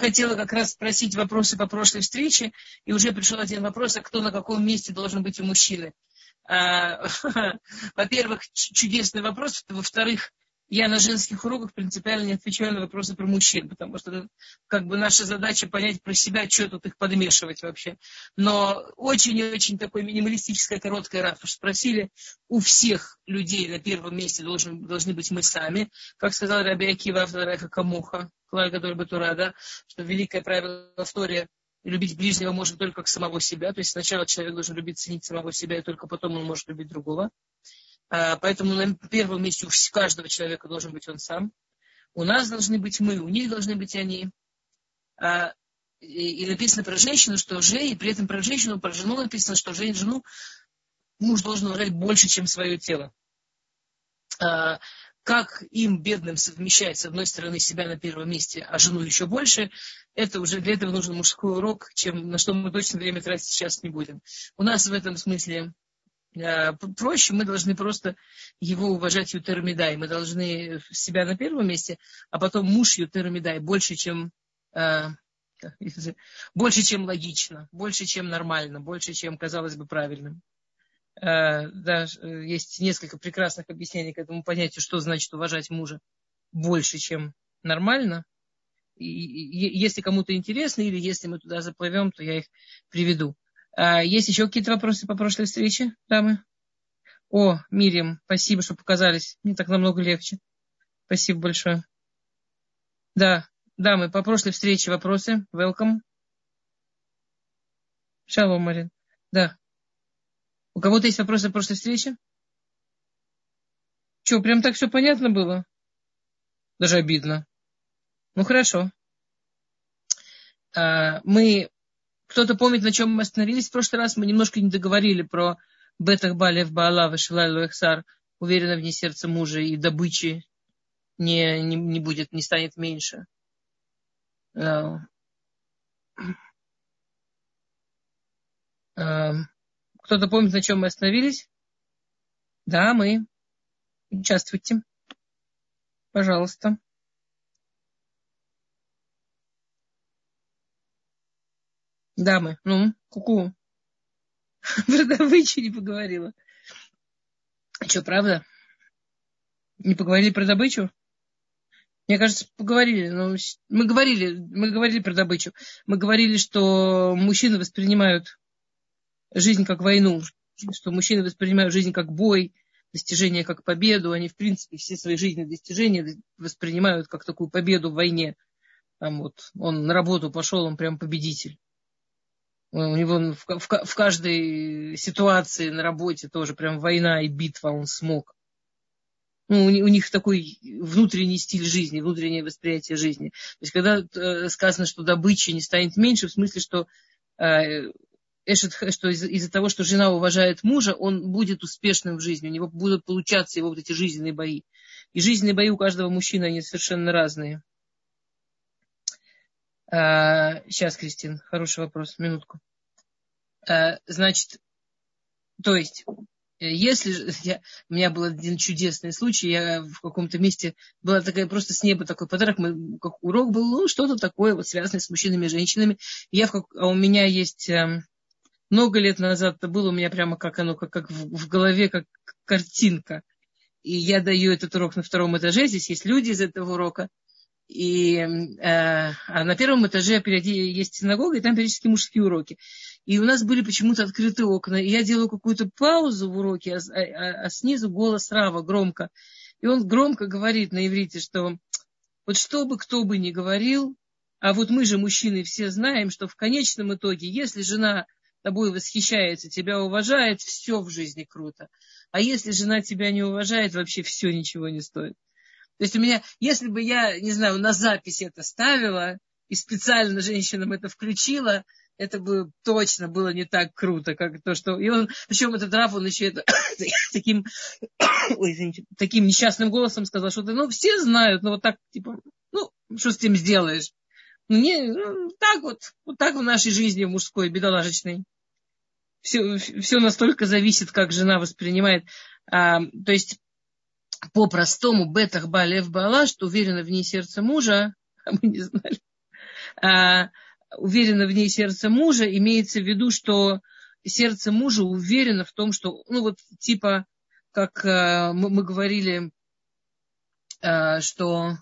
хотела как раз спросить вопросы по прошлой встрече, и уже пришел один вопрос, а кто на каком месте должен быть у мужчины. Во-первых, чудесный вопрос. Во-вторых, я на женских уроках принципиально не отвечаю на вопросы про мужчин, потому что как бы наша задача понять про себя, что тут их подмешивать вообще. Но очень-очень такое минималистическое, короткое раз. Спросили, у всех людей на первом месте должны быть мы сами. Как сказал Раби Акива, вторая камуха, который бы Тура, да, что великое правило истории любить ближнего можно только как самого себя. То есть сначала человек должен любить, ценить самого себя, и только потом он может любить другого. Поэтому на первом месте у каждого человека должен быть он сам. У нас должны быть мы, у них должны быть они. И написано про женщину, что и при этом про женщину, про жену написано, что жену муж должен уважать больше, чем свое тело. Как им, бедным, совмещать, с одной стороны, себя на первом месте, а жену еще больше, это уже для этого нужен мужской урок, на что мы точно время тратить сейчас не будем. У нас в этом смысле проще, мы должны просто его уважать ютермидай. Мы должны себя на первом месте, а потом муж ютермидай больше, чем логично, больше, чем нормально, больше, чем казалось бы правильным. Да, есть несколько прекрасных объяснений к этому понятию, что значит уважать мужа больше, чем нормально. И если кому-то интересно, или если мы туда заплывем, то я их приведу. Есть еще какие-то вопросы по прошлой встрече, дамы? О, Мирьям, спасибо, что показались. Мне так намного легче. Спасибо большое. Да, дамы, по прошлой встрече вопросы. Welcome. Шалом, Марин. Да. У кого-то есть вопросы по прошлой встрече? Что, прям так все понятно было? Даже обидно. Ну, хорошо. Кто-то помнит, на чем мы остановились в прошлый раз? Мы немножко не договорили про Бетах Балев Баала Вашилай Луэхсар, уверенно в ней сердце мужа, и добычи не будет, не станет меньше. Кто-то помнит, на чем мы остановились? Да, мы. Участвуйте. Пожалуйста. Дамы, ку-ку. Про добычу не поговорила. Что, правда? Не поговорили про добычу? Мне кажется, поговорили. Но мы говорили про добычу. Мы говорили, что мужчины воспринимают жизнь как войну, что мужчины воспринимают жизнь как бой, достижение как победу. Они, в принципе, все свои жизненные достижения воспринимают как такую победу в войне. Там вот он на работу пошел, он прям победитель. У него в каждой ситуации на работе тоже прям война и битва, он смог. У них такой внутренний стиль жизни, внутреннее восприятие жизни. То есть, когда сказано, что добычи не станет меньше, в смысле, что из-за того, что жена уважает мужа, он будет успешным в жизни, у него будут получаться его вот эти жизненные бои. И жизненные бои у каждого мужчины, они совершенно разные. Сейчас, Кристин, хороший вопрос, минутку. Значит, то есть, если у меня был один чудесный случай, я в каком-то месте была такая просто с неба такой подарок, как урок был, что-то такое вот связанное с мужчинами и женщинами. У меня есть много лет назад это было у меня прямо как в голове, как картинка. И я даю этот урок на втором этаже, здесь есть люди из этого урока. А на первом этаже есть синагога, и там периодически мужские уроки. И у нас были почему-то открыты окна. И я делаю какую-то паузу в уроке, а снизу голос Рава громко. И он громко говорит на иврите, что вот что бы кто бы ни говорил, а вот мы же, мужчины, все знаем, что в конечном итоге, если жена тобой восхищается, тебя уважает, все в жизни круто. А если жена тебя не уважает, вообще все ничего не стоит. То есть у меня, если бы я, не знаю, на запись это ставила и специально женщинам это включила, это бы точно было не так круто, как то, что... И он, причем этот Рав, он еще это таким несчастным голосом сказал, что все знают, вот так, что с этим сделаешь? Так в нашей жизни мужской, бедолажечной. Все настолько зависит, как жена воспринимает. То есть, по-простому, бетах балев бала, что уверена в ней сердце мужа, а мы не знали. Уверено в ней сердце мужа, имеется в виду, что сердце мужа уверено в том, что, ну вот типа, как мы говорили, что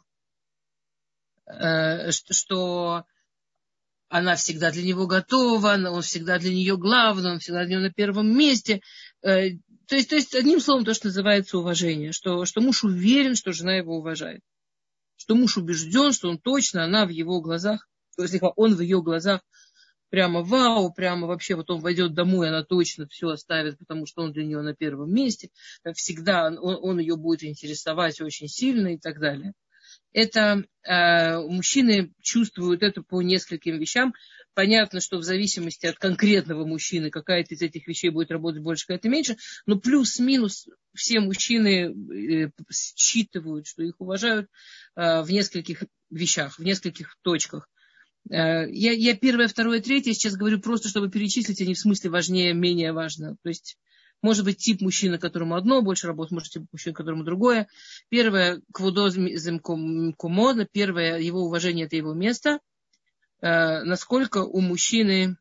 она всегда для него готова, он всегда для нее главный, он всегда для нее на первом месте. То есть, одним словом, то, что называется уважение, что муж уверен, что жена его уважает, что муж убежден, что он точно, она в его глазах, то есть он в ее глазах прямо вау, прямо вообще вот он войдет домой, она точно все оставит, потому что он для нее на первом месте, всегда он ее будет интересовать очень сильно и так далее. Это мужчины чувствуют это по нескольким вещам. Понятно, что в зависимости от конкретного мужчины какая-то из этих вещей будет работать больше, какая-то меньше, но плюс-минус все мужчины считывают, что их уважают в нескольких вещах, в нескольких точках. Я первое, второе, третье сейчас говорю просто, чтобы перечислить, а не в смысле важнее, менее важно. То есть может быть тип мужчины, которому одно больше работает, может быть тип мужчины, которому другое. Первое, первое, его уважение – это его место. Насколько у мужчины...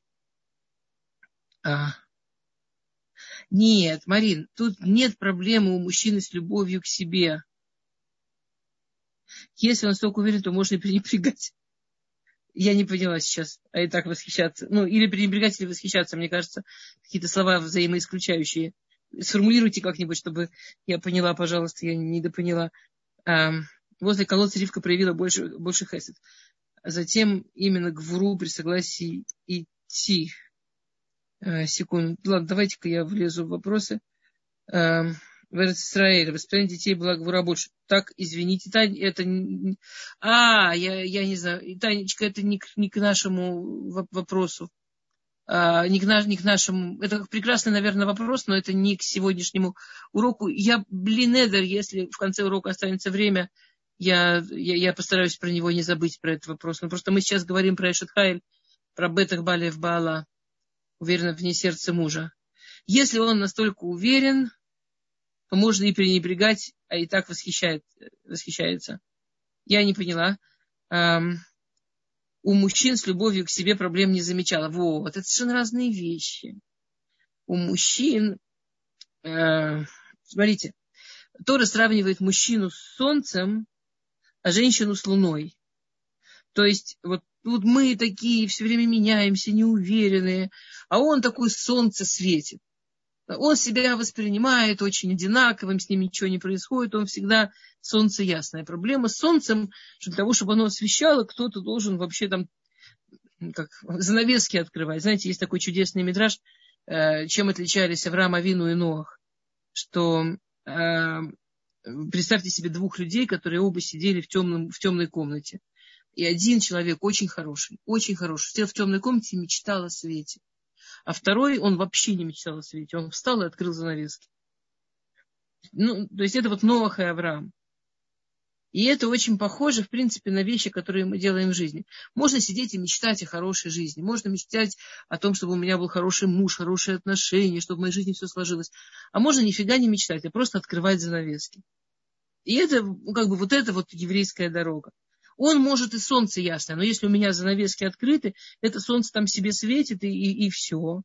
Нет, Марин, тут нет проблемы у мужчины с любовью к себе. Если он настолько уверен, то можно и пренебрегать. Я не поняла сейчас, а и так восхищаться. Ну, или пренебрегать, или восхищаться, мне кажется, какие-то слова взаимоисключающие. Сформулируйте как-нибудь, чтобы я поняла, пожалуйста, я недопоняла. Возле колодца Ривка проявила больше хесед. Затем именно к Вру при согласии идти. Секунду. Ладно, давайте-ка я влезу в вопросы. В Израиле воспитание детей была Гвура больше. Так, извините, Тань, это... я не знаю. Танечка, это не к нашему вопросу. Не к нашему... Это прекрасный, наверное, вопрос, но это не к сегодняшнему уроку. Эдер, если в конце урока останется время, я постараюсь про него не забыть, про этот вопрос. Но просто мы сейчас говорим про Эшет Хайль, про Бетах Балев Баала, уверенно в ней сердце мужа. Если он настолько уверен, то можно и пренебрегать, а и так восхищается. Я не поняла. У мужчин с любовью к себе проблем не замечала. Вот, это совершенно разные вещи. У мужчин, смотрите, Тора сравнивает мужчину с солнцем, а женщину с луной. То есть, вот мы такие все время меняемся, неуверенные, а он такой солнце светит. Он себя воспринимает очень одинаковым, с ним ничего не происходит, он всегда солнце ясное. Проблема с солнцем, что для того, чтобы оно освещало, кто-то должен вообще там как занавески открывать. Знаете, есть такой чудесный мидраш, чем отличались Авраам Авину и Ноах, что представьте себе двух людей, которые оба сидели в темной комнате. И один человек очень хороший, сидел в темной комнате и мечтал о свете. А второй, он вообще не мечтал о свете. Он встал и открыл занавески. То есть это вот Ноах и Авраам. И это очень похоже, в принципе, на вещи, которые мы делаем в жизни. Можно сидеть и мечтать о хорошей жизни. Можно мечтать о том, чтобы у меня был хороший муж, хорошие отношения, чтобы в моей жизни все сложилось. А можно нифига не мечтать, а просто открывать занавески. И это вот эта вот еврейская дорога. Он может и солнце ясное, но если у меня занавески открыты, это солнце там себе светит, и все.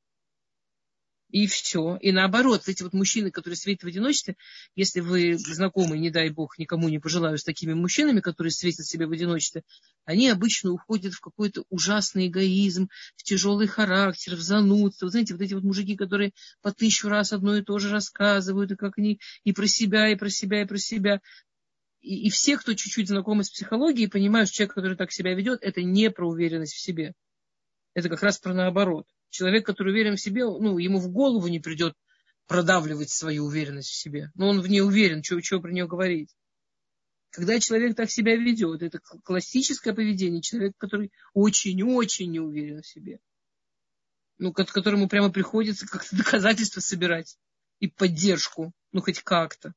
И все. И наоборот, эти вот мужчины, которые светят в одиночестве, если вы знакомы, не дай бог, никому не пожелаю, с такими мужчинами, которые светят себе в одиночестве, они обычно уходят в какой-то ужасный эгоизм, в тяжелый характер, в занудство. Вы знаете, вот эти вот мужики, которые по 1000 раз одно и то же рассказывают, и как они и про себя, и про себя, и про себя. И все, кто чуть-чуть знакомы с психологией, понимают, что человек, который так себя ведет, это не про уверенность в себе. Это как раз про наоборот. Человек, который уверен в себе, ему в голову не придет продавливать свою уверенность в себе. Но он в ней уверен, чего про нее говорить. Когда человек так себя ведет, это классическое поведение человека, который очень-очень не уверен в себе. Которому прямо приходится как-то доказательства собирать и поддержку, хоть как-то.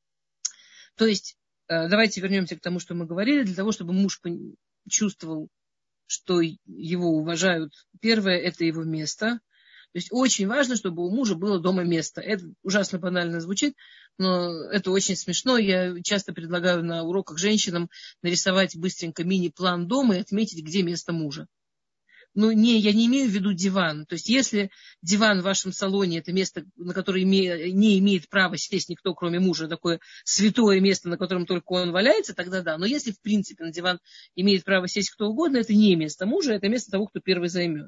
То есть, давайте вернемся к тому, что мы говорили, для того, чтобы муж чувствовал, что его уважают. Первое – это его место. То есть очень важно, чтобы у мужа было дома место. Это ужасно банально звучит, но это очень смешно. Я часто предлагаю на уроках женщинам нарисовать быстренько мини-план дома и отметить, где место мужа. Ну, я не имею в виду диван. То есть, если диван в вашем салоне – это место, на которое не имеет права сесть никто, кроме мужа, такое святое место, на котором только он валяется, тогда да. Но если, в принципе, на диван имеет право сесть кто угодно, это не место мужа, это место того, кто первый займет.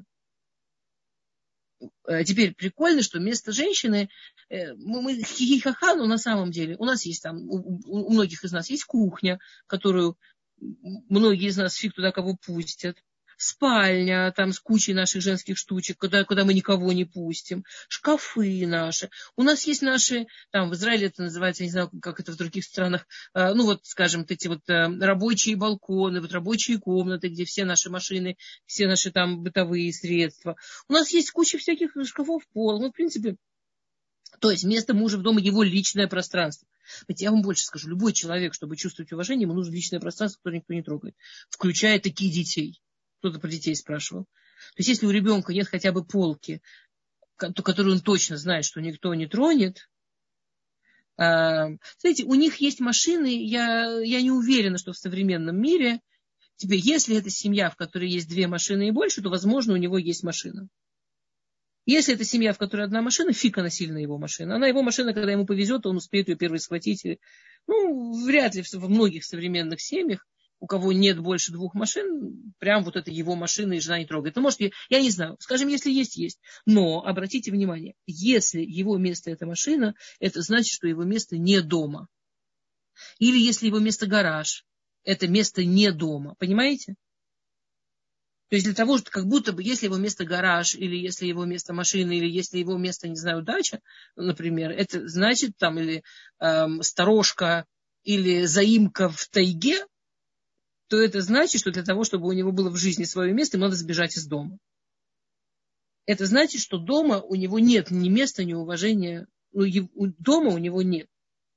Теперь прикольно, что место женщины, мы хихихаха, но на самом деле у нас есть там, у многих из нас есть кухня, которую многие из нас фиг туда кого пустят. Спальня там с кучей наших женских штучек, куда мы никого не пустим. Шкафы наши. У нас есть наши, там в Израиле это называется, я не знаю, как это в других странах, ну вот, скажем, эти вот рабочие балконы, вот рабочие комнаты, где все наши машины, все наши там бытовые средства. У нас есть куча всяких шкафов, пол. Ну, в принципе, то есть место мужа в доме, его личное пространство. Я вам больше скажу, любой человек, чтобы чувствовать уважение, ему нужно личное пространство, которое никто не трогает, включая таких детей. Кто-то про детей спрашивал. То есть, если у ребенка нет хотя бы полки, которую он точно знает, что никто не тронет. Знаете, у них есть машины, я не уверена, что в современном мире. Теперь, если это семья, в которой есть 2 машины и больше, то, возможно, у него есть машина. Если это семья, в которой 1 машина, фиг она сильно его машина. Она его машина, когда ему повезет, он успеет ее первой схватить. Ну, вряд ли во многих современных семьях, у кого нет больше 2 машин, прям вот это его машина и жена не трогает. Ну, может, я не знаю. Скажем, если есть, есть. Но обратите внимание, если его место это машина, это значит, что его место не дома. Или если его место гараж, это место не дома. Понимаете? То есть для того, что как будто бы, если его место гараж, или если его место машина, или если его место, не знаю, дача, например, это значит там или сторожка, или заимка в тайге, то это значит, что для того, чтобы у него было в жизни свое место, ему надо сбежать из дома. Это значит, что дома у него нет ни места, ни уважения. Дома у него нет.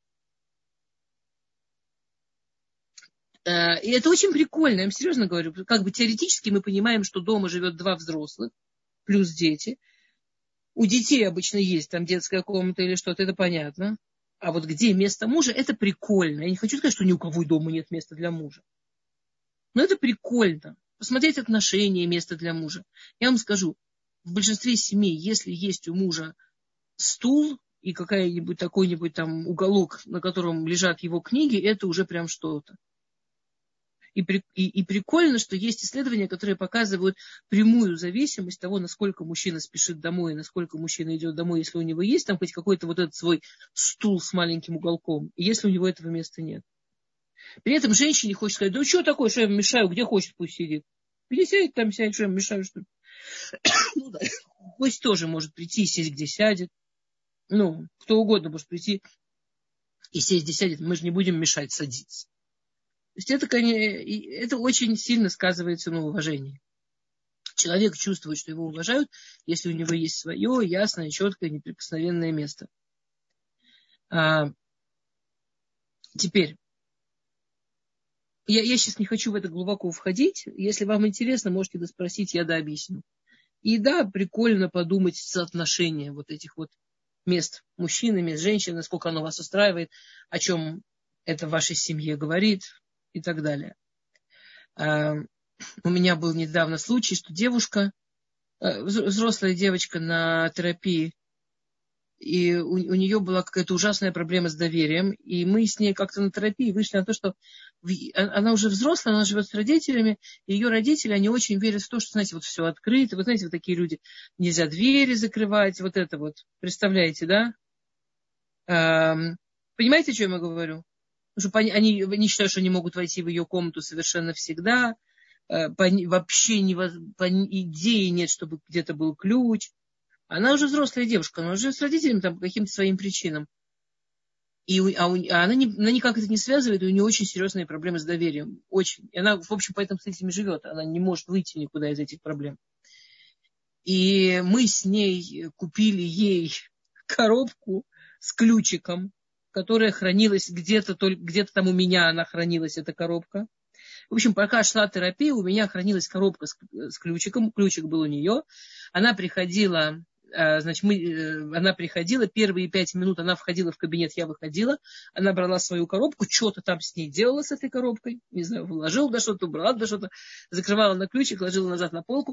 И это очень прикольно, я вам серьезно говорю. Как бы теоретически мы понимаем, что дома живет 2 взрослых, плюс дети. У детей обычно есть там детская комната или что-то, это понятно. А вот где место мужа, это прикольно. Я не хочу сказать, что ни у кого дома нет места для мужа. Но это прикольно. Посмотреть отношения, место для мужа. Я вам скажу, в большинстве семей, если есть у мужа стул и какой-нибудь такой-нибудь там уголок, на котором лежат его книги, это уже прям что-то. И прикольно, что есть исследования, которые показывают прямую зависимость того, насколько мужчина спешит домой, и насколько мужчина идет домой, если у него есть там хоть какой-то вот этот свой стул с маленьким уголком, и если у него этого места нет. При этом женщине хочет сказать, да что такое, что я ему мешаю, где хочет, пусть сидит. Где сядет, там сядет, что я ему мешаю, что ли. Ну да, гость тоже может прийти и сесть, где сядет. Ну, кто угодно может прийти и сесть, где сядет, мы же не будем мешать садиться. То есть это очень сильно сказывается на уважении. Человек чувствует, что его уважают, если у него есть свое ясное, четкое, неприкосновенное место. Теперь, я сейчас не хочу в это глубоко входить. Если вам интересно, можете доспросить, я объясню. И да, прикольно подумать соотношение вот этих вот мест мужчины, мест женщин, насколько оно вас устраивает, о чем это в вашей семье говорит и так далее. У меня был недавно случай, что девушка, взрослая девочка на терапии, и у нее была какая-то ужасная проблема с доверием, и мы с ней как-то на терапии вышли на то, что она уже взрослая, она живет с родителями, и ее родители, они очень верят в то, что, знаете, вот все открыто, вы знаете, вот такие люди, нельзя двери закрывать, вот это вот, представляете, да? Понимаете, о чем я говорю? Потому что они считают, что они могут войти в ее комнату совершенно всегда, вообще по идее нет, чтобы где-то был ключ. Она уже взрослая девушка, она уже с родителями там по каким-то своим причинам. Она никак это не связывает, и у нее очень серьезные проблемы с доверием. Очень. И она, в общем, поэтому с этими живет. Она не может выйти никуда из этих проблем. И мы с ней купили ей коробку с ключиком, которая хранилась где-то там у меня, она хранилась, эта коробка. В общем, пока шла терапия, у меня хранилась коробка с ключиком. Ключик был у нее. Она приходила Значит, она приходила, первые 5 минут она входила в кабинет, я выходила, она брала свою коробку, что-то там с ней делала с этой коробкой, не знаю, вложила да что-то, убрала да что-то, закрывала на ключик, ложила назад на полку,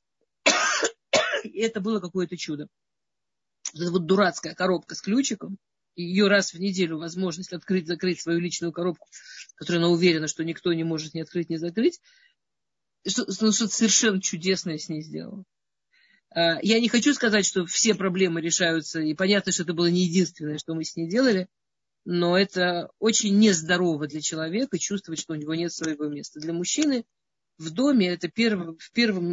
и это было какое-то чудо. Это вот дурацкая коробка с ключиком, ее раз в неделю возможность открыть, закрыть свою личную коробку, которую она уверена, что никто не может ни открыть, ни закрыть, что-то совершенно чудесное с ней сделала. Я не хочу сказать, что все проблемы решаются, и понятно, что это было не единственное, что мы с ней делали, но это очень нездорово для человека чувствовать, что у него нет своего места. Для мужчины в доме это в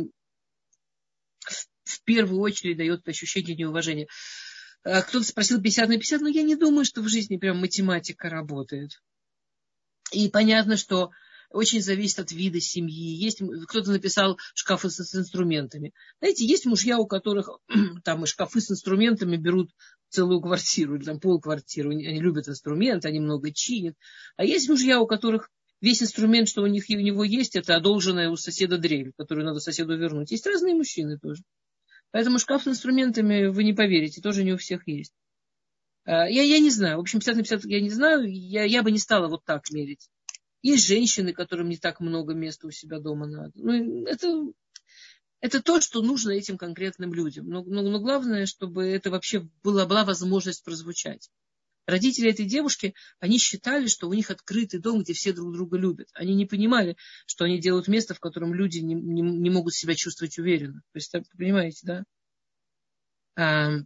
первую очередь дает ощущение неуважения. Кто-то спросил 50 на 50, но я не думаю, что в жизни прям математика работает. И понятно, что очень зависит от вида семьи. Есть, кто-то написал шкафы с инструментами. Знаете, есть мужья, у которых там и шкафы с инструментами берут целую квартиру, или там полквартиры. Они любят инструменты, они много чинят. А есть мужья, у которых весь инструмент, что у него есть, это одолженная у соседа дрель, которую надо соседу вернуть. Есть разные мужчины тоже. Поэтому шкаф с инструментами, вы не поверите, тоже не у всех есть. Я не знаю. В общем, 50 на 50 я не знаю. Я бы не стала вот так мерить. Есть женщины, которым не так много места у себя дома надо. Ну, это то, что нужно этим конкретным людям. Но главное, чтобы это вообще была возможность прозвучать. Родители этой девушки, они считали, что у них открытый дом, где все друг друга любят. Они не понимали, что они делают место, в котором люди не могут себя чувствовать уверенно. То есть, понимаете, да?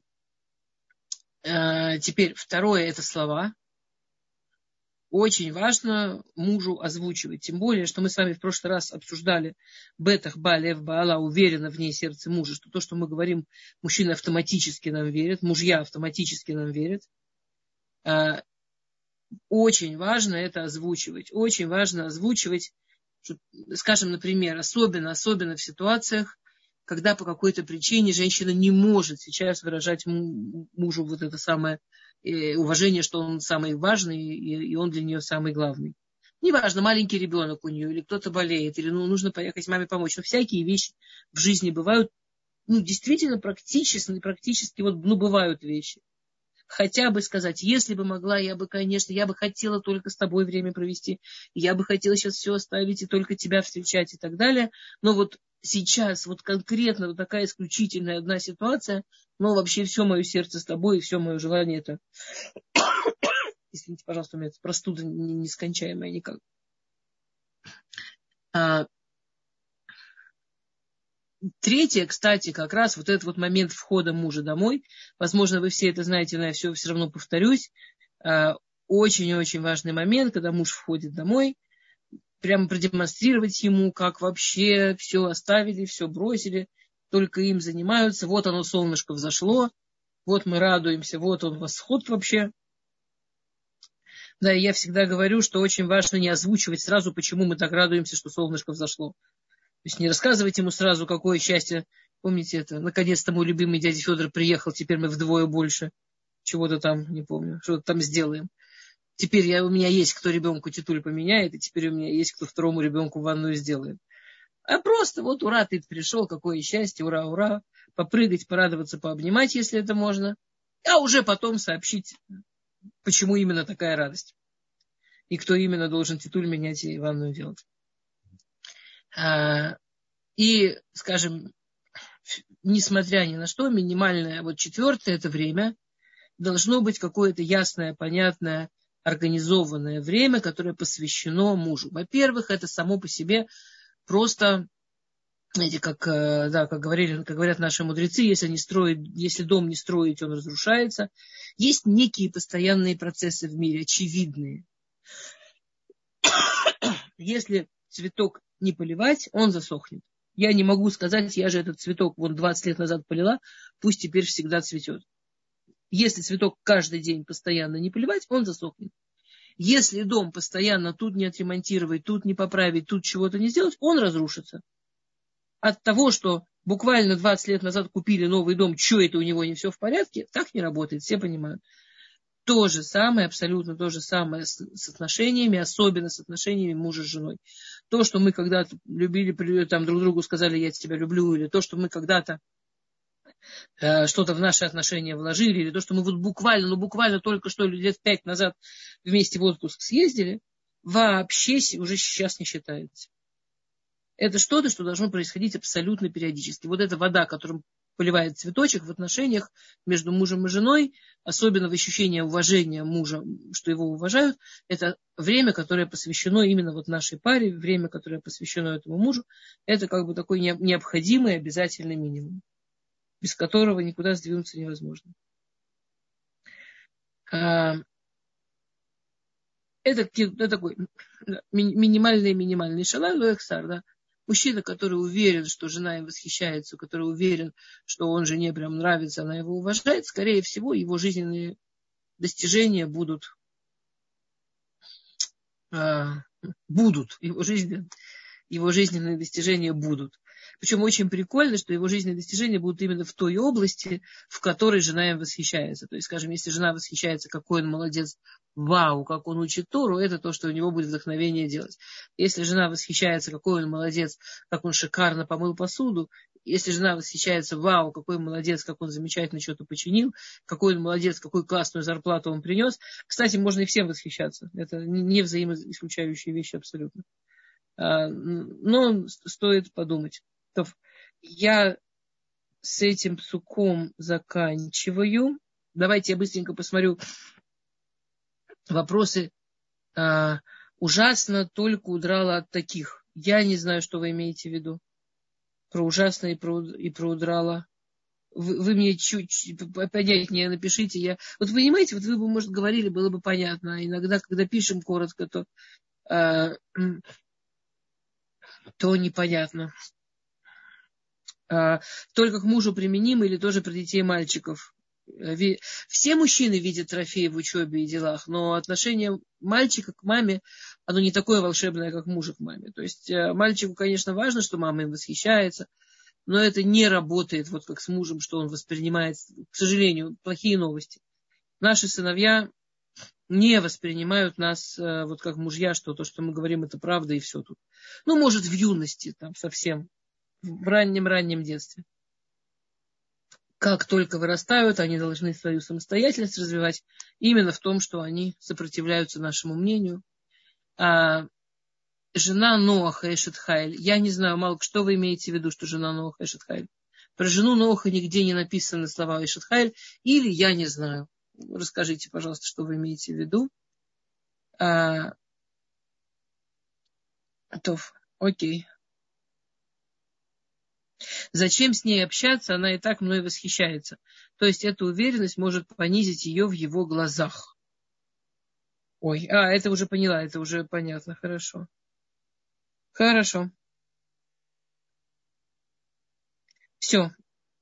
Теперь второе – это слова. Очень важно мужу озвучивать. Тем более, что мы с вами в прошлый раз обсуждали бетах балев баала, уверенно в ней сердце мужа, что то, что мы говорим, мужчины автоматически нам верят, мужья автоматически нам верят. Очень важно это озвучивать. Очень важно озвучивать, скажем, например, особенно в ситуациях, когда по какой-то причине женщина не может сейчас выражать мужу вот это самое уважение, что он самый важный, и он для нее самый главный. Неважно, маленький ребенок у нее, или кто-то болеет, или нужно поехать маме помочь. Но всякие вещи в жизни бывают, действительно практически бывают вещи. Хотя бы сказать, если бы могла, я бы хотела только с тобой время провести, я бы хотела сейчас все оставить и только тебя встречать и так далее. Но вот сейчас конкретно вот такая исключительная одна ситуация, но вообще все мое сердце с тобой и все мое желание это... Извините, пожалуйста, у меня простуда нескончаемая никак. Третье, кстати, как раз вот этот момент входа мужа домой. Возможно, вы все это знаете, но я все равно повторюсь. Очень-очень важный момент, когда муж входит домой. Прямо продемонстрировать ему, как вообще все оставили, все бросили, только им занимаются. Вот оно, солнышко взошло, вот мы радуемся, вот он восход вообще. Да, и я всегда говорю, что очень важно не озвучивать сразу, почему мы так радуемся, что солнышко взошло. То есть не рассказывать ему сразу, какое счастье. Помните это? Наконец-то мой любимый дядя Федор приехал, теперь мы вдвое больше. Чего-то там, не помню, что-то там сделаем. Теперь у меня есть, кто ребенку титуль поменяет, и теперь у меня есть, кто второму ребенку ванную сделает. А просто ура, ты пришел, какое счастье, ура, ура. Попрыгать, порадоваться, пообнимать, если это можно. А уже потом сообщить, почему именно такая радость. И кто именно должен титуль менять и ванную делать. И, скажем, несмотря ни на что, минимальное четвертое это время должно быть какое-то ясное, понятное, организованное время, которое посвящено мужу. Во-первых, это само по себе просто, знаете, как говорят наши мудрецы, если дом не строить, он разрушается. Есть некие постоянные процессы в мире, очевидные. Если цветок не поливать, он засохнет. Я не могу сказать, я же этот цветок 20 лет назад полила, пусть теперь всегда цветет. Если цветок каждый день постоянно не поливать, он засохнет. Если дом постоянно тут не отремонтировать, тут не поправить, тут чего-то не сделать, он разрушится. От того, что буквально 20 лет назад купили новый дом, что это у него не все в порядке, так не работает, все понимают. То же самое, абсолютно то же самое с отношениями, особенно с отношениями мужа с женой. То, что мы когда-то любили, там друг другу сказали, я тебя люблю, или то, что мы когда-то что-то в наши отношения вложили, или то, что мы вот буквально только что лет 5 назад вместе в отпуск съездили, вообще уже сейчас не считается. Это что-то, что должно происходить абсолютно периодически. Вот эта вода, которым поливает цветочек в отношениях между мужем и женой, особенно в ощущении уважения мужа, что его уважают, это время, которое посвящено именно вот нашей паре, время, которое посвящено этому мужу, это как бы такой необходимый обязательный минимум, без которого никуда сдвинуться невозможно. Это такой минимальный шалай лоэксар, да. Мужчина, который уверен, что жена им восхищается, который уверен, что он жене прям нравится, она его уважает, скорее всего, его жизненные достижения будут, его жизненные достижения будут. Причем очень прикольно, что его жизненные достижения будут именно в той области, в которой жена им восхищается. То есть, скажем, если жена восхищается, какой он молодец, вау, как он учит Тору, это то, что у него будет вдохновение делать. Если жена восхищается, какой он молодец, как он шикарно помыл посуду, если жена восхищается, вау, какой он молодец, как он замечательно что-то починил, какой он молодец, какую классную зарплату он принес. Кстати, можно и всем восхищаться. Это не взаимоисключающие вещи абсолютно. Но стоит подумать. Я с этим псуком заканчиваю. Давайте я быстренько посмотрю вопросы. Ужасно только удрала от таких. Я не знаю, что вы имеете в виду. Про ужасно и про удрала. Вы мне чуть понятнее напишите. Вот вы понимаете, вот вы бы, может, говорили, было бы понятно. А иногда, когда пишем коротко, то непонятно. Только к мужу применимо или тоже про детей и мальчиков? Все мужчины видят трофеи в учебе и делах, но отношение мальчика к маме, оно не такое волшебное, как мужа к маме. То есть мальчику, конечно, важно, что мама им восхищается, но это не работает вот как с мужем, что он воспринимает, к сожалению, плохие новости. Наши сыновья не воспринимают нас вот как мужья, что то, что мы говорим, это правда и все тут. Ну, может, в юности там совсем. В раннем детстве. Как только вырастают, они должны свою самостоятельность развивать именно в том, что они сопротивляются нашему мнению. Жена Ноаха Эшет Хайль. Я не знаю, Малк, что вы имеете в виду, что жена Ноаха Эшет Хайль? Про жену Ноаха нигде не написаны слова Эшет Хайль, или я не знаю. Расскажите, пожалуйста, что вы имеете в виду. Окей. Зачем с ней общаться, она и так мной восхищается. То есть эта уверенность может понизить ее в его глазах. Это уже поняла, это уже понятно, хорошо. Все.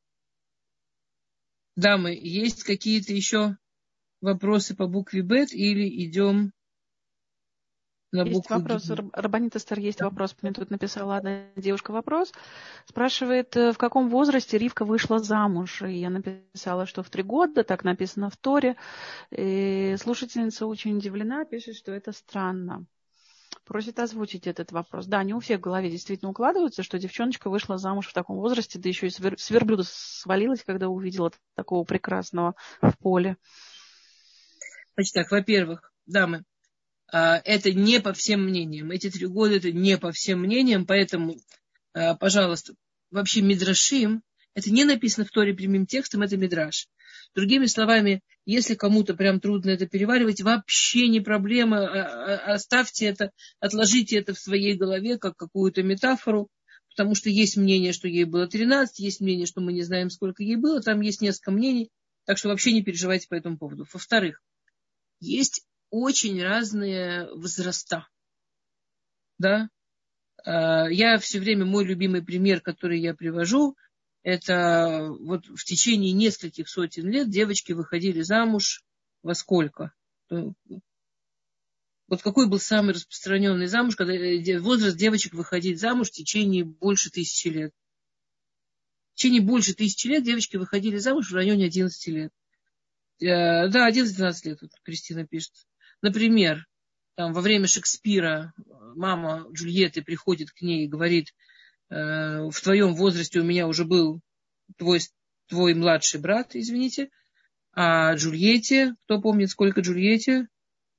Дамы, есть какие-то еще вопросы по букве Бет или идем на букву Есть вопрос, Рабанит Эстер, есть вопрос. Мне тут написала одна девушка вопрос. Спрашивает, в каком возрасте Ривка вышла замуж? И я написала, что в 3 года, так написано в Торе. И слушательница очень удивлена, пишет, что это странно. Просит озвучить этот вопрос. Да, не у всех в голове действительно укладывается, что девчоночка вышла замуж в таком возрасте, да еще и с верблюда свалилась, когда увидела такого прекрасного в поле. Значит так, во-первых, дамы, это не по всем мнениям. Эти 3 года это не по всем мнениям, поэтому, пожалуйста, вообще мидрашим, это не написано в Торе прямым текстом, это мидраш. Другими словами, если кому-то прям трудно это переваривать, вообще не проблема, оставьте это, отложите это в своей голове как какую-то метафору, потому что есть мнение, что ей было 13, есть мнение, что мы не знаем, сколько ей было, там есть несколько мнений, так что вообще не переживайте по этому поводу. Во-вторых, есть очень разные возраста. Да? Я все время, мой любимый пример, который я привожу, это вот в течение нескольких сотен лет девочки выходили замуж во сколько? Вот какой был самый распространенный замуж, когда возраст девочек выходить замуж в течение больше 1000 лет? В течение больше 1000 лет девочки выходили замуж в районе 11 лет. Да, 11-12 лет, вот Кристина пишет. Например, там, во время Шекспира мама Джульетты приходит к ней и говорит, в твоем возрасте у меня уже был твой твой младший брат, извините. А Джульетте, кто помнит, сколько Джульетте?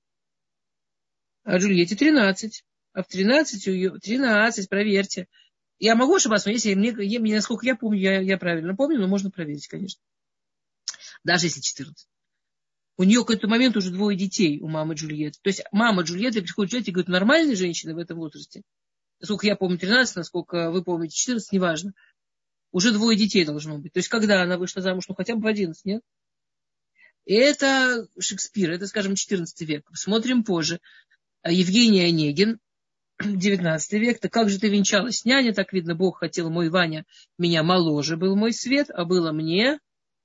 А Джульетте 13. А в 13 у ее 13, проверьте. Я могу ошибаться, но если мне насколько я помню, я правильно помню, но можно проверить, конечно. Даже если 14. У нее в какой-то момент уже 2 детей у мамы Джульетты. То есть мама Джульетты приходит к Джульетте и говорит, нормальные женщины в этом возрасте. Насколько я помню 13, насколько вы помните 14, неважно. Уже 2 детей должно быть. То есть когда она вышла замуж, ну хотя бы в 11, нет? И это Шекспир, это, скажем, 14 век. Смотрим позже. Евгений Онегин, 19 век. Так как же ты венчалась, няня? Так видно, Бог хотел, мой Ваня меня моложе был мой свет, а было мне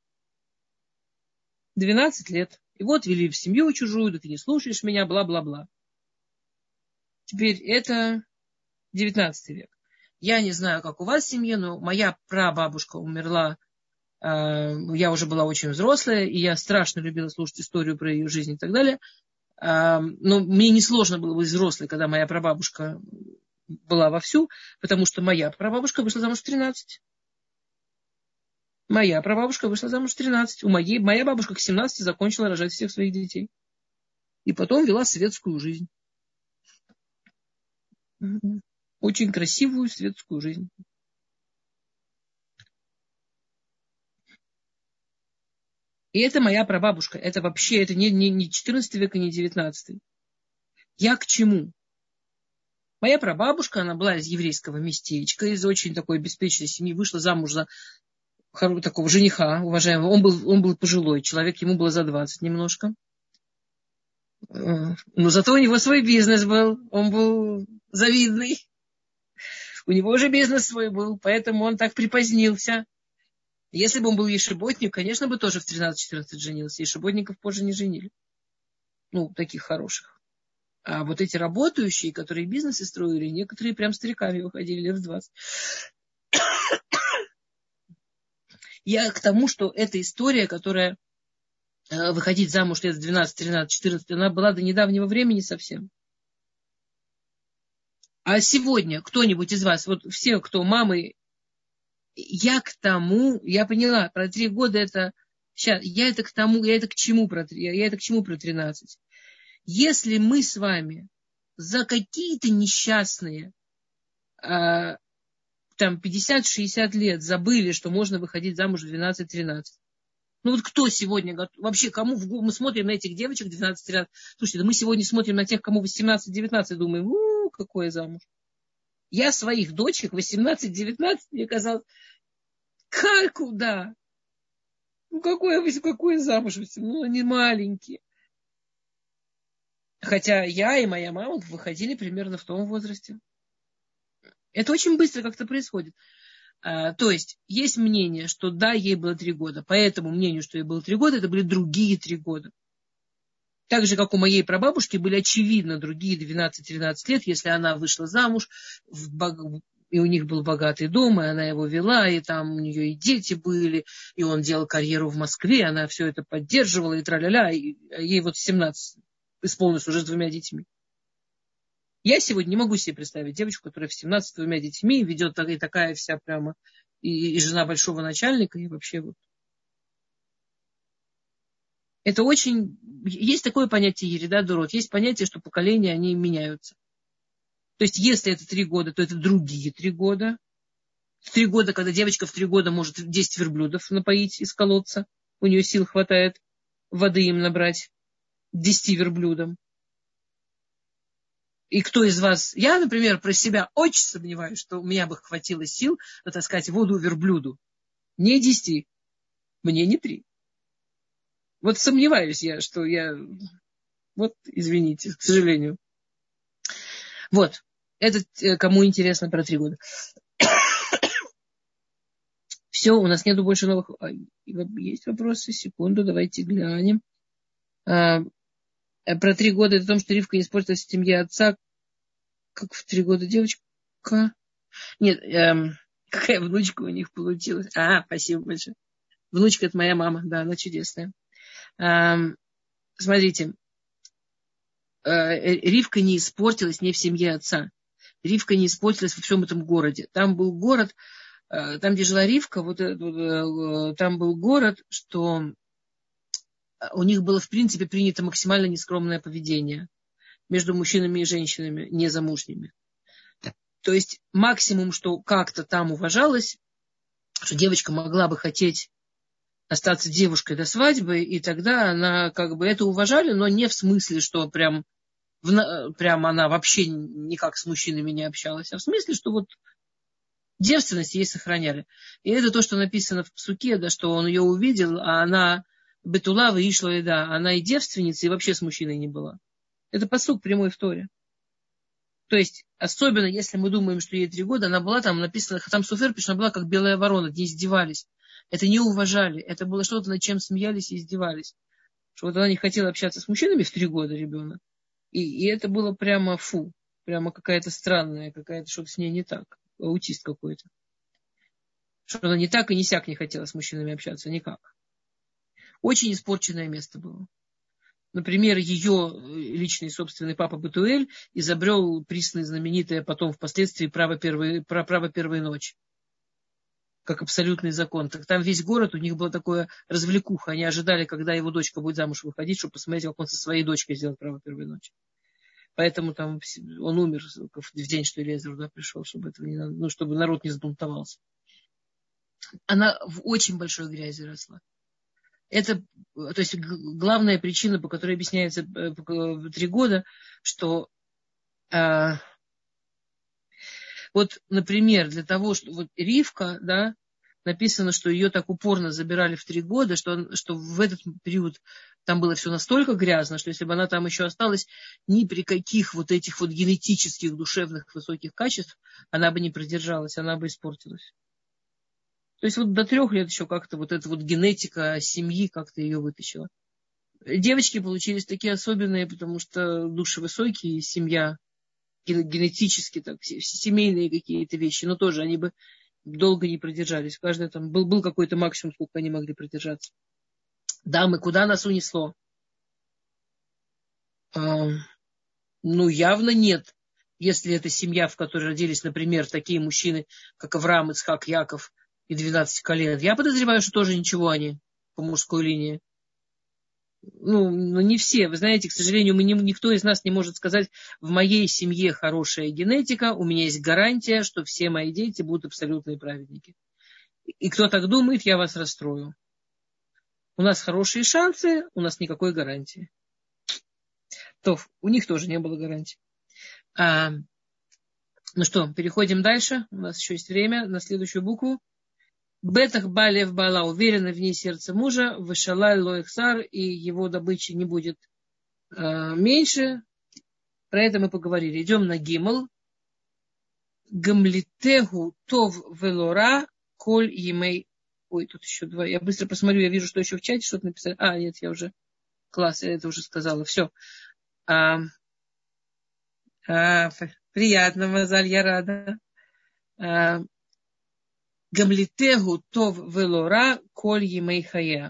12 лет. И вот вели в семью чужую, да ты не слушаешь меня, бла-бла-бла. Теперь это 19 век. Я не знаю, как у вас в семье, но моя прабабушка умерла. Я уже была очень взрослая, и я страшно любила слушать историю про ее жизнь и так далее. Но мне несложно было быть взрослой, когда моя прабабушка была вовсю, потому что моя прабабушка вышла замуж в 13. Моя прабабушка вышла замуж в 13. Моя бабушка к 17 закончила рожать всех своих детей. И потом вела светскую жизнь. Очень красивую светскую жизнь. И это моя прабабушка. Это вообще, это не 14 век и не 19. Я к чему? Моя прабабушка, она была из еврейского местечка, из очень такой обеспеченной семьи, вышла замуж за такого жениха, уважаемого. Он был пожилой человек, ему было за 20 немножко. Но зато у него свой бизнес был, он был завидный. У него уже бизнес свой был, поэтому он так припозднился. Если бы он был ешеботник, конечно, бы тоже в 13-14 женился. Ешеботников позже не женили. Ну, таких хороших. А вот эти работающие, которые бизнесы строили, некоторые прям стариками выходили лет в 20. Я к тому, что эта история, которая выходить замуж лет в 12, 13, 14, она была до недавнего времени совсем. А сегодня кто-нибудь из вас, вот все, кто мамы, я к тому, я поняла, про 3 года это, сейчас, я это к чему про 13. Если мы с вами за какие-то несчастные там 50-60 лет забыли, что можно выходить замуж в 12-13, ну вот кто сегодня, вообще кому мы смотрим на этих девочек 12-13, слушайте, да мы сегодня смотрим на тех, кому 18-19, думаем, какое замуж. Я своих дочек 18-19, мне казалось, куда? Ну какое замуж? Ну они маленькие. Хотя я и моя мама выходили примерно в том возрасте. Это очень быстро как-то происходит. То есть мнение, что да, ей было 3 года. По этому мнению, что ей было 3 года, это были другие 3 года. Так же, как у моей прабабушки, были очевидно другие 12-13 лет, если она вышла замуж, и у них был богатый дом, и она его вела, и там у нее и дети были, и он делал карьеру в Москве, она все это поддерживала, и тра-ля-ля, и ей вот 17 исполнилось уже с 2 детьми. Я сегодня не могу себе представить девочку, которая в 17 с 2 детьми ведет и такая вся прямо, и жена большого начальника, и вообще вот. Это очень... Есть такое понятие ереда дурот. Есть понятие, что поколения, они меняются. То есть, если это 3 года, то это другие 3 года. 3 года, когда девочка в 3 года может 10 верблюдов напоить из колодца. У нее сил хватает воды им набрать 10 верблюдам. И кто из вас... Я, например, про себя очень сомневаюсь, что у меня бы хватило сил натаскать воду верблюду. Не 10. Мне не 3. Вот сомневаюсь я, что я... Вот, извините, к сожалению. Вот. Это кому интересно про 3 года. Все, у нас нету больше новых... Есть вопросы? Секунду, давайте глянем. Про 3 года это о том, что Ривка не испортилась в семье отца. Как в 3 года девочка? Нет, какая внучка у них получилась. Спасибо большое. Внучка — это моя мама. Да, она чудесная. Смотрите. Ривка не испортилась не в семье отца. Ривка не испортилась во всем этом городе. Там был город, там, где жила Ривка, там был город, что у них было, в принципе, принято максимально нескромное поведение между мужчинами и женщинами, незамужними. То есть максимум, что как-то там уважалось, что девочка могла бы хотеть остаться девушкой до свадьбы, и тогда она как бы это уважали, но не в смысле, что прям она вообще никак с мужчинами не общалась, а в смысле, что вот девственность ей сохраняли. И это то, что написано в псуке, да, что он ее увидел, а она бетула вышла, и да, она и девственница, и вообще с мужчиной не была. Это пасук прямой в Торе. То есть, особенно если мы думаем, что ей 3 года, она была там написано, там Суфер пишет, она была как белая ворона, не издевались. Это не уважали. Это было что-то, над чем смеялись и издевались. Что вот она не хотела общаться с мужчинами в 3 года, ребенок. И это было прямо прямо какая-то странная, какая-то что-то с ней не так. Аутист какой-то. Что она не так и не сяк не хотела с мужчинами общаться, никак. Очень испорченное место было. Например, ее личный собственный папа Бетуэль изобрел присное знаменитое потом впоследствии право первой ночи. Как абсолютный закон. Так там весь город, у них было такое развлекуха. Они ожидали, когда его дочка будет замуж выходить, чтобы посмотреть, как он со своей дочкой сделает право первой ночи. Поэтому там он умер в день, что Элиэзер туда пришел, чтобы этого не надо, чтобы народ не сбунтовался. Она в очень большой грязи росла. Это, то есть, главная причина, по которой объясняется 3 года, что вот, например, для того, что вот Ривка, да, написано, что ее так упорно забирали в 3 года, что в этот период там было все настолько грязно, что если бы она там еще осталась, ни при каких вот этих вот генетических, душевных, высоких качеств она бы не продержалась, она бы испортилась. То есть вот до 3 лет еще как-то вот эта вот генетика семьи как-то ее вытащила. Девочки получились такие особенные, потому что души высокие, семья генетически, так, семейные какие-то вещи, но тоже они бы долго не продержались. Каждый там был какой-то максимум, сколько они могли продержаться. Дамы, куда нас унесло? Явно нет. Если это семья, в которой родились, например, такие мужчины, как Авраам, Ицхак, Яков и 12 колен. Я подозреваю, что тоже ничего они по мужской линии. Не все. Вы знаете, к сожалению, никто из нас не может сказать, в моей семье хорошая генетика, у меня есть гарантия, что все мои дети будут абсолютные праведники. И кто так думает, я вас расстрою. У нас хорошие шансы, у нас никакой гарантии. То, у них тоже не было гарантии. Переходим дальше. У нас еще есть время на следующую букву. Бетах балев бала, уверенно в ней сердце мужа, вышалай лоихсар, и его добычи не будет меньше. Про это мы поговорили. Идем на гимл. Гамлитегу тов велора коль емей. Ой, тут еще 2. Я быстро посмотрю, я вижу, что еще в чате что-то написали. Нет, я уже. Класс, я это уже сказала. Все. Приятно, Мазаль, я рада. Гамлитегу тов велора коль емей хая.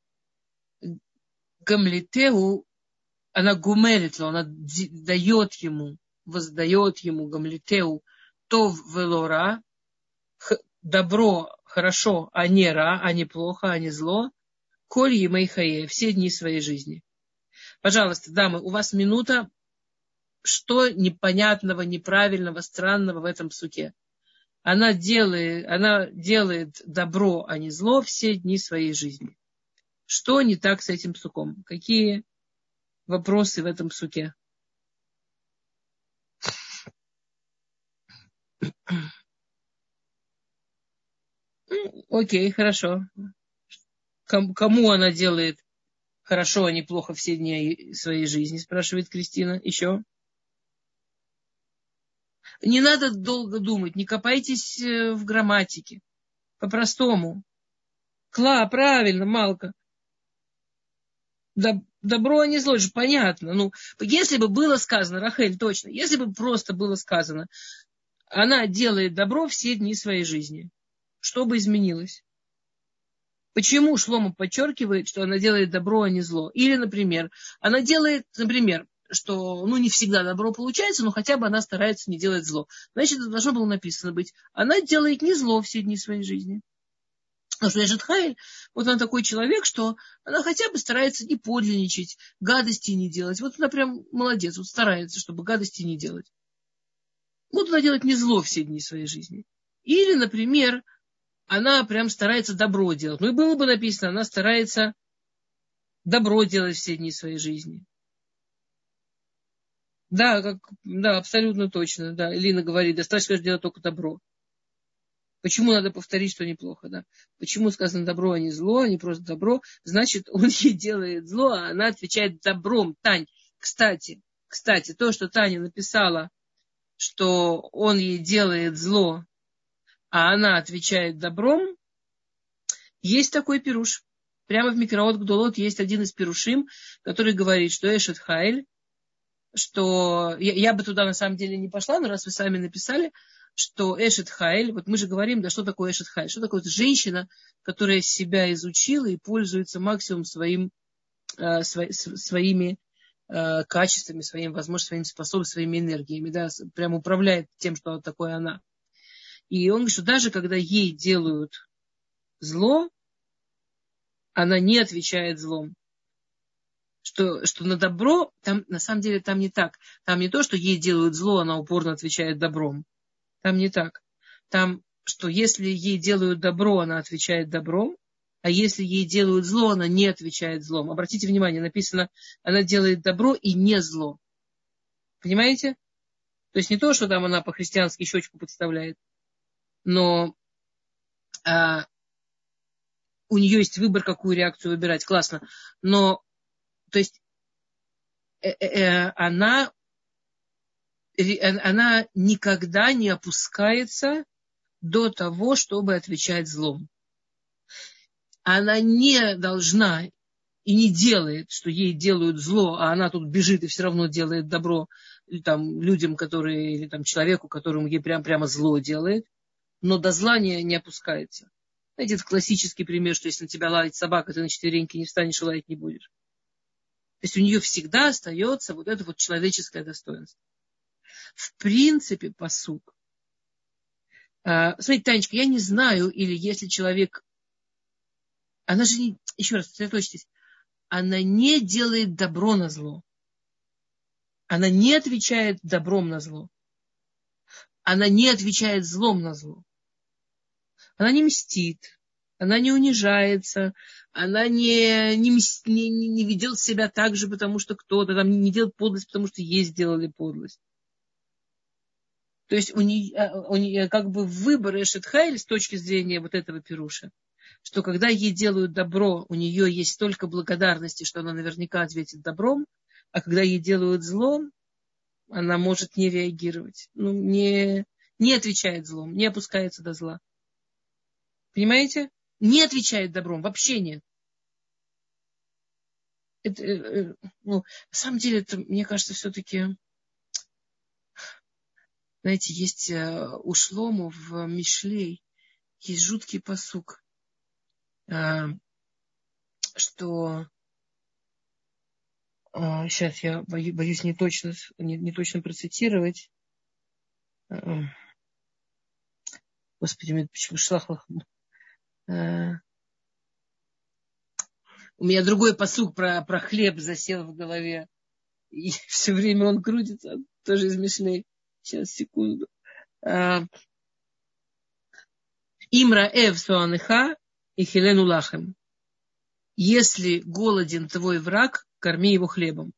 Гамлитегу, она гумерит, она дает ему, воздает ему Гамлитегу тов велора, добро, хорошо, а не ра, а не плохо, а не зло, коль емей хая, все дни своей жизни. Пожалуйста, дамы, у вас минута. Что непонятного, неправильного, странного в этом псуке? Она делает добро, а не зло все дни своей жизни. Что не так с этим псуком? Какие вопросы в этом псуке? Окей, хорошо. Кому она делает хорошо, а не плохо все дни своей жизни, спрашивает Кристина. Еще? Не надо долго думать, не копайтесь в грамматике. По-простому. Правильно, Малка. Добро, а не зло, же понятно. Если бы было сказано, Рахель, точно, если бы просто было сказано, она делает добро все дни своей жизни, что бы изменилось? Почему Шломо подчеркивает, что она делает добро, а не зло? Или, например, она делает, что, не всегда добро получается, но хотя бы она старается не делать зло. Значит, это должно было написано быть. Она делает не зло все дни своей жизни. Потому что Эшет Хайль, вот она такой человек, что она хотя бы старается не подлинничать, гадости не делать. Вот она прям молодец, вот старается, чтобы гадости не делать. Вот она делает не зло все дни своей жизни. Или, например, она прям старается добро делать. И было бы написано, она старается добро делать все дни своей жизни. Да, абсолютно точно. Да, Элина говорит, достаточно делать только добро. Почему надо повторить, что неплохо, да? Почему сказано добро, а не зло, а не просто добро? Значит, он ей делает зло, а она отвечает добром. Тань, кстати, то, что Таня написала, что он ей делает зло, а она отвечает добром, есть такой пируш. Прямо в Микраот Гдолот есть один из пирушим, который говорит, что Эшет Хайль, что я бы туда на самом деле не пошла, но раз вы сами написали, что Эшет Хайль, вот мы же говорим, да что такое Эшет Хайль? Что такое женщина, которая себя изучила и пользуется максимум своими качествами, своими возможностями, своими способностями, своими энергиями, да, прям управляет тем, что такое она. И он говорит, что даже когда ей делают зло, она не отвечает злом. Что на добро, там, на самом деле там не так. Там не то, что ей делают зло, она упорно отвечает добром. Там не так. Там, что если ей делают добро, она отвечает добром, а если ей делают зло, она не отвечает злом. Обратите внимание, написано, она делает добро и не зло. Понимаете? То есть не то, что там она по-христиански щечку подставляет, но у нее есть выбор, какую реакцию выбирать. Классно. Но, то есть, она никогда не опускается до того, чтобы отвечать злом. Она не должна и не делает, что ей делают зло, а она тут бежит и все равно делает добро там, людям, которые, или там, человеку, которому ей прямо зло делает, но до зла не опускается. Знаете, это классический пример, что если на тебя лает собака, ты на четвереньки не встанешь и лаять не будешь. То есть у нее всегда остается вот это вот человеческое достоинство. В принципе, пасук. Смотрите, Танечка, я не знаю, или если человек... Она же не... Еще раз, сосредоточьтесь. Она не делает добро на зло. Она не отвечает добром на зло. Она не отвечает злом на зло. Она не мстит. Она не унижается. Она не ведет себя так же, потому что кто-то там не делает подлость, потому что ей сделали подлость. То есть у нее как бы выбор Эшет Хайль с точки зрения вот этого пируша, что когда ей делают добро, у нее есть столько благодарности, что она наверняка ответит добром, а когда ей делают зло, она может не реагировать, не отвечает злом, не опускается до зла. Понимаете? Не отвечает добром, вообще нет. На самом деле, это, мне кажется, все-таки, знаете, есть у Шлому в Мишлей есть жуткий пасук, что сейчас я боюсь не точно процитировать. Господи, мне почему шлахлах. У меня другой пасук про хлеб засел в голове. И все время он крутится, тоже из Мишлей. Сейчас, секунду. Имра эв суаныха и хилену лахем. Если голоден твой враг, корми его хлебом.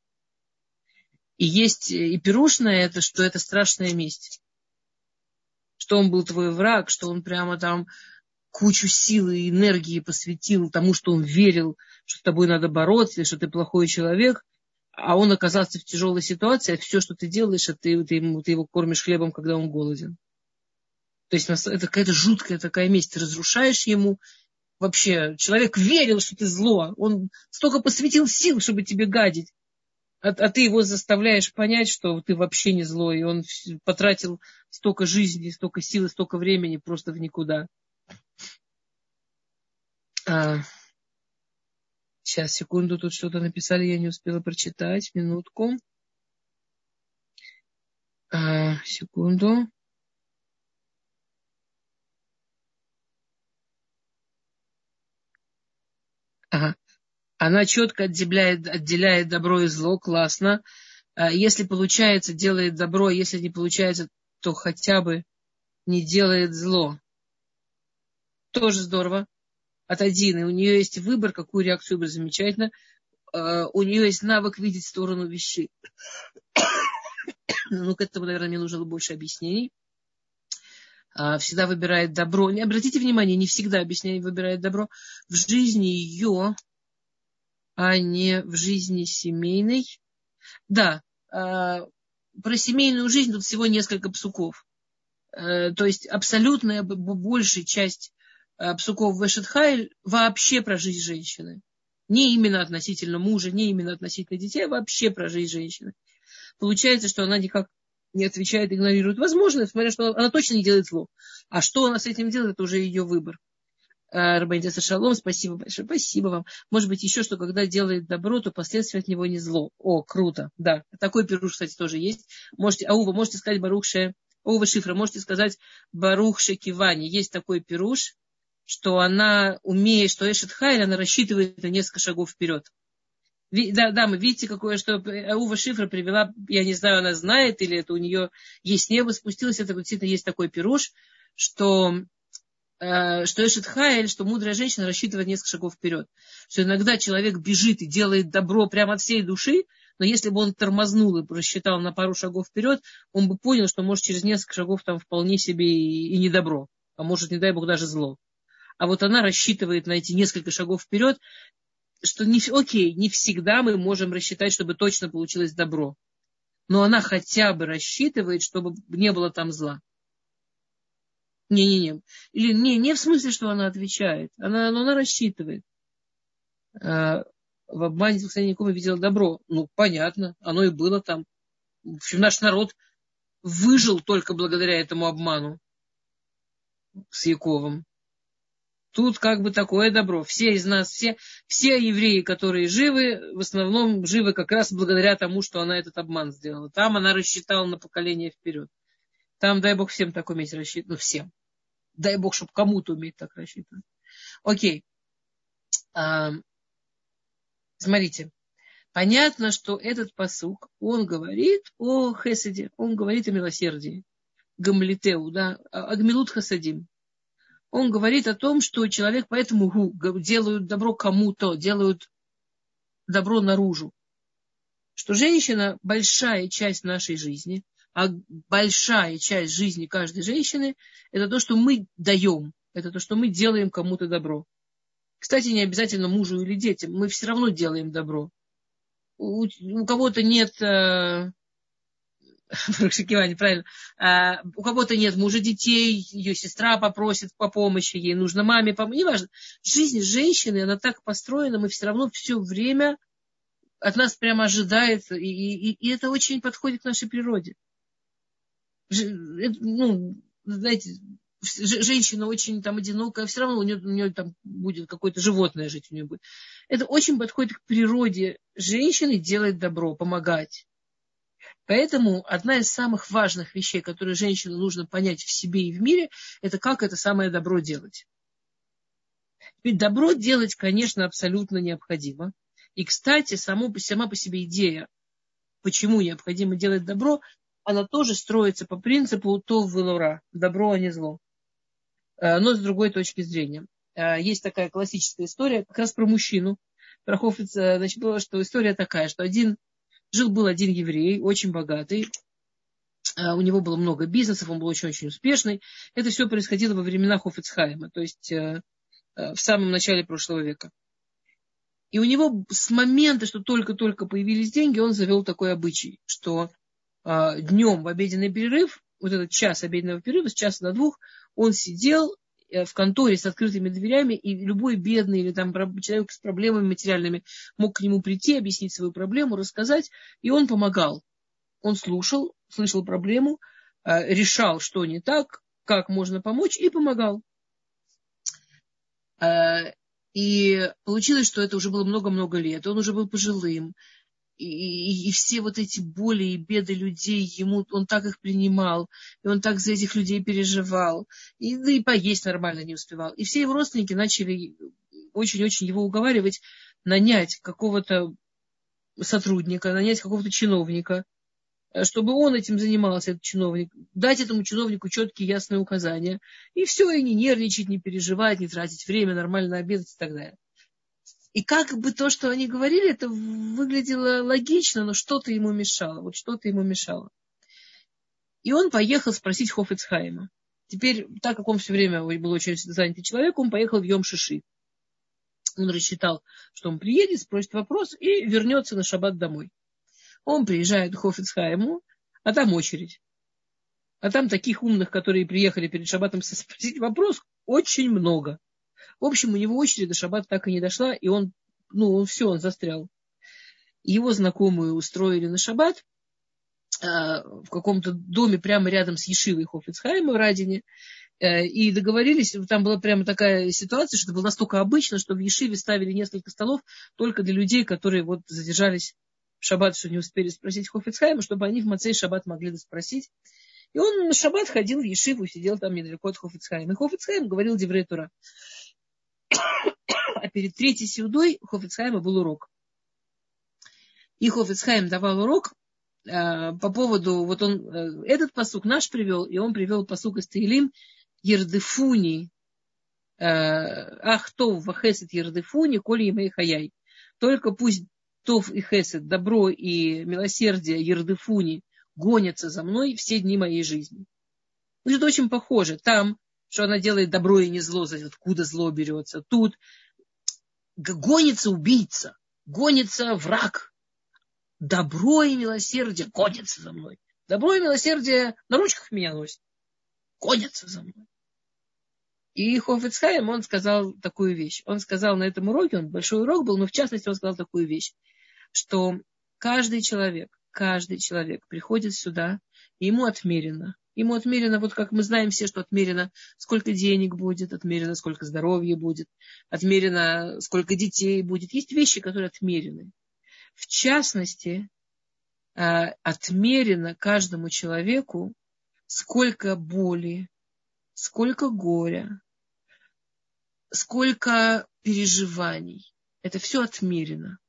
И есть и пируш на это, что это страшная месть. Что он был твой враг, что он прямо там кучу силы и энергии посвятил тому, что он верил, что с тобой надо бороться, что ты плохой человек, а он оказался в тяжелой ситуации, а все, что ты делаешь, ты его кормишь хлебом, когда он голоден. То есть это какая-то жуткая такая месть. Ты разрушаешь ему. Вообще, человек верил, что ты зло. Он столько посвятил сил, чтобы тебе гадить. А ты его заставляешь понять, что ты вообще не злой. И он потратил столько жизни, столько сил, столько времени просто в никуда. Сейчас, секунду, тут что-то написали, я не успела прочитать. Минутку. Секунду. Ага. Она четко отделяет добро и зло. Классно. Если получается, делает добро. Если не получается, то хотя бы не делает зло. Тоже здорово. От один. И у нее есть выбор, какую реакцию выбрать. Замечательно. У нее есть навык видеть сторону вещей. Ну, к этому, наверное, мне нужно больше объяснений. Всегда выбирает добро. Обратите внимание, не всегда выбирает добро в жизни ее, а не в жизни семейной. Да, про семейную жизнь тут всего несколько псуков. То есть абсолютная большая часть псуков в Эшет Хайль вообще про жизнь женщины. Не именно относительно мужа, не именно относительно детей, а вообще про жизнь женщины. Получается, что она никак не отвечает, игнорирует. Возможно, смотря что она точно не делает зло. А что она с этим делает, это уже ее выбор. Рабанитеса Шалом, спасибо большое. Спасибо вам. Может быть, еще что, когда делает добро, то последствия от него не зло. О, круто. Да, такой пируш, кстати, тоже есть. Можете сказать Барухше, Шифра, можете сказать Барухше Кивани. Есть такой пируш, что она умеет, что Эшет Хайль, она рассчитывает на несколько шагов вперед. Да, мы видите, какое, что Аува Шифра привела, я не знаю, она знает, или это у нее есть с неба спустилось, это действительно есть такой пируш, что Эшет Хайль, что мудрая женщина рассчитывает несколько шагов вперед. Что иногда человек бежит и делает добро прямо от всей души, но если бы он тормознул и рассчитал на пару шагов вперед, он бы понял, что может через несколько шагов там вполне себе и не добро, а может, не дай бог, даже зло. А вот она рассчитывает на эти несколько шагов вперед, что не всегда мы можем рассчитать, чтобы точно получилось добро. Но она хотя бы рассчитывает, чтобы не было там зла. Не. Или не в смысле, что она отвечает. Она рассчитывает. В обмане Якова видела добро. Ну, понятно, оно и было там. В общем, наш народ выжил только благодаря этому обману с Яковом. Тут как бы такое добро. Все из нас, все евреи, которые живы, в основном живы как раз благодаря тому, что она этот обман сделала. Там она рассчитала на поколение вперед. Там, дай Бог, всем так уметь рассчитывать. Ну, всем. Дай Бог, чтобы кому-то уметь так рассчитывать. Окей. Смотрите. Понятно, что этот пасук, он говорит о хеседе, он говорит о милосердии. Гамлитеу, да, о гмилут хасадим. Он говорит о том, что человек поэтому делают добро кому-то, делают добро наружу. Что женщина – большая часть нашей жизни, а большая часть жизни каждой женщины – это то, что мы даем, это то, что мы делаем кому-то добро. Кстати, не обязательно мужу или детям, мы все равно делаем добро. У кого-то нет... правильно. У кого-то нет мужа, детей, ее сестра попросит по помощи, ей нужно маме помочь. Неважно. Жизнь женщины, она так построена, мы все равно все время от нас прямо ожидает, и это очень подходит к нашей природе. Знаете, женщина очень там одинокая, все равно у нее там будет какое-то животное жить у нее будет. Это очень подходит к природе женщины делать добро, помогать. Поэтому одна из самых важных вещей, которые женщине нужно понять в себе и в мире, это как это самое добро делать. Ведь добро делать, конечно, абсолютно необходимо. И, кстати, сама по себе идея, почему необходимо делать добро, она тоже строится по принципу «тов велора» – добро, а не зло. Но с другой точки зрения. Есть такая классическая история как раз про мужчину. Про Хофица, значит, была, что история такая, что жил-был один еврей, очень богатый. У него было много бизнесов, он был очень-очень успешный. Это все происходило во времена Хофец Хаима, то есть в самом начале прошлого века. И у него с момента, что только-только появились деньги, он завел такой обычай, что днем в обеденный перерыв, вот этот час обеденного перерыва, с часа до 2, он сидел в конторе с открытыми дверями, и любой бедный или там человек с проблемами материальными мог к нему прийти, объяснить свою проблему, рассказать, и он помогал. Он слушал проблему, решал, что не так, как можно помочь, и помогал. И получилось, что это уже было много-много лет. Он уже был пожилым. И все вот эти боли и беды людей, он так их принимал, и он так за этих людей переживал, да и поесть нормально не успевал. И все его родственники начали очень-очень его уговаривать нанять какого-то сотрудника, нанять какого-то чиновника, чтобы он этим занимался, этот чиновник, дать этому чиновнику четкие ясные указания, и все, и не нервничать, не переживать, не тратить время, нормально обедать и так далее. И как бы то, что они говорили, это выглядело логично, но что-то ему мешало. Вот что-то ему мешало. И он поехал спросить Хофец Хаима. Теперь, так как он все время был очень занятый человек, он поехал в Йом-Шиши. Он рассчитал, что он приедет, спросит вопрос и вернется на шаббат домой. Он приезжает к Хофец Хаиму, а там очередь. А там таких умных, которые приехали перед шаббатом спросить вопрос, очень много. В общем, у него очередь до шаббата так и не дошла, и он застрял. Его знакомые устроили на шаббат в каком-то доме прямо рядом с Ешивой Хофец Хаима в Радине, и договорились, там была прямо такая ситуация, что это было настолько обычно, что в Ешиве ставили несколько столов только для людей, которые вот задержались в шаббат, что не успели спросить Хофец Хаима, чтобы они в Моцей шаббат могли доспросить. И он на шаббат ходил в Ешиву, сидел там недалеко от Хофец Хаима. И Хофец Хаим говорил Деврей Тора. А перед третьей сеудой у Хофец Хаима был урок. И Хофец Хаим давал урок по поводу, вот он этот пасук наш привел, и он привел пасук из Таилим Ердефуни, Тов вахесет Ердефуни, коли имей хаяй. Только пусть Тов и Хесет, добро и милосердие Ердефуни гонятся за мной все дни моей жизни. Это очень похоже. Там, что она делает добро и не зло, откуда зло берется. Тут гонится убийца, гонится враг. Добро и милосердие гонятся за мной. Добро и милосердие на ручках меня носят. Гонятся за мной. И Хофец Хаим, он сказал такую вещь. Он сказал на этом уроке, он большой урок был, но в частности он сказал такую вещь, что каждый человек приходит сюда, и ему отмерено. Ему отмерено, вот как мы знаем все, что отмерено, сколько денег будет, отмерено, сколько здоровья будет, отмерено, сколько детей будет. Есть вещи, которые отмерены. В частности, отмерено каждому человеку, сколько боли, сколько горя, сколько переживаний. Это все отмерено.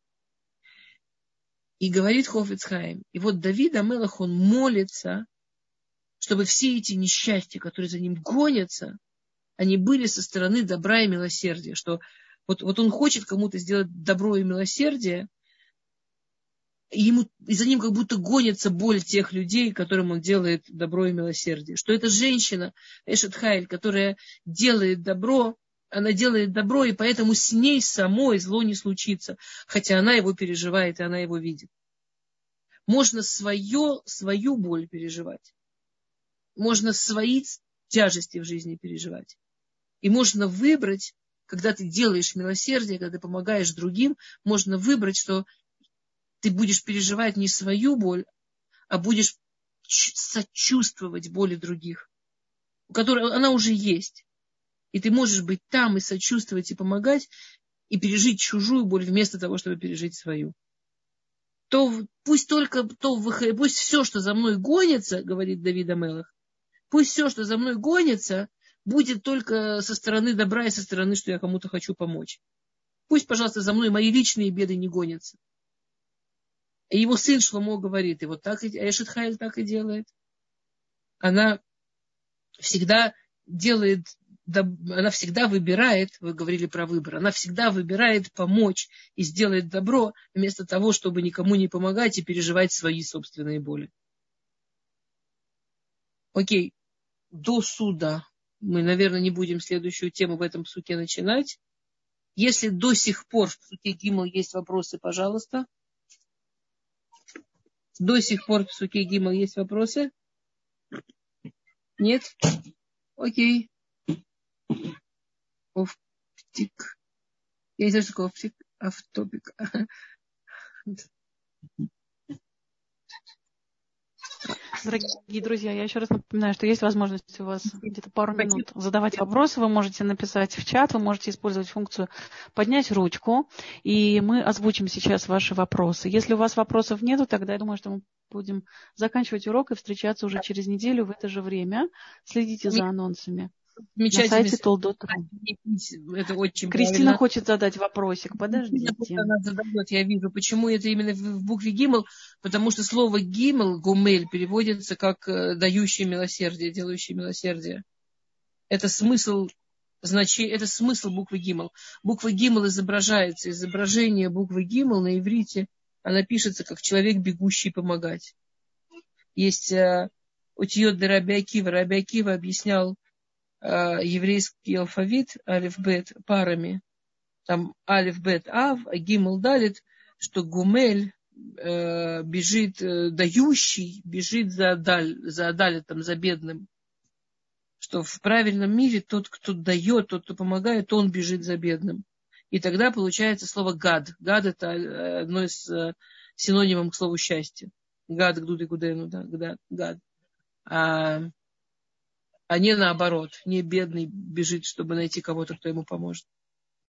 И говорит Хофец Хаим, и вот Давид а-Мелах, он молится, чтобы все эти несчастья, которые за ним гонятся, они были со стороны добра и милосердия. Что вот он хочет кому-то сделать добро и милосердие, и за ним как будто гонится боль тех людей, которым он делает добро и милосердие. Что эта женщина, Эшет Хайль, которая делает добро, она делает добро, и поэтому с ней самой зло не случится, хотя она его переживает, и она его видит. Можно свою боль переживать. Можно свои тяжести в жизни переживать. И можно выбрать, когда ты делаешь милосердие, когда ты помогаешь другим, можно выбрать, что ты будешь переживать не свою боль, а будешь сочувствовать боли других, у которой она уже есть. И ты можешь быть там и сочувствовать, и помогать, и пережить чужую боль вместо того, чтобы пережить свою. Пусть все, что за мной гонится, говорит Давид а-Мелах, пусть все, что за мной гонится, будет только со стороны добра и со стороны, что я кому-то хочу помочь. Пусть, пожалуйста, за мной мои личные беды не гонятся. И его сын Шломо говорит, и вот так и Эшет Хайль так и делает. Она всегда выбирает, вы говорили про выбор, она всегда выбирает помочь и сделать добро, вместо того, чтобы никому не помогать и переживать свои собственные боли. Окей, до суда. Мы, наверное, не будем следующую тему в этом псуке начинать. Если до сих пор в псуке Гимл есть вопросы, пожалуйста. До сих пор в псуке Гимл есть вопросы? Нет? Окей. Офтик. Я не знаю, что такое офтик. Автопик. Дорогие друзья, я еще раз напоминаю, что есть возможность у вас где-то пару минут задавать вопросы. Вы можете написать в чат, вы можете использовать функцию «поднять ручку», и мы озвучим сейчас ваши вопросы. Если у вас вопросов нету, тогда я думаю, что мы будем заканчивать урок и встречаться уже через неделю в это же время. Следите за анонсами на сайте tol.ru. Это очень Кристина правильно. хочет задать вопросик. Подождите. Она задает, я вижу, почему это именно в букве Гимл, потому что слово Гимл, гумель, переводится как дающий милосердие, делающий милосердие. Это смысл буквы Гимл. Буква Гимл изображается, изображение буквы Гимл на иврите, она пишется как человек, бегущий помогать. Есть утьет де Раби Акива. Раби Акива объяснял еврейский алфавит алиф-бет парами. Там алиф-бет ав, а гимл далит, что гумель бежит, дающий, бежит за адалитом, за бедным. Что в правильном мире тот, кто дает, тот, кто помогает, он бежит за бедным. И тогда получается слово гад. Гад это одно из синонимов к слову счастье. Гад, гдуд и гудену, да, гад. А не наоборот, не бедный бежит, чтобы найти кого-то, кто ему поможет.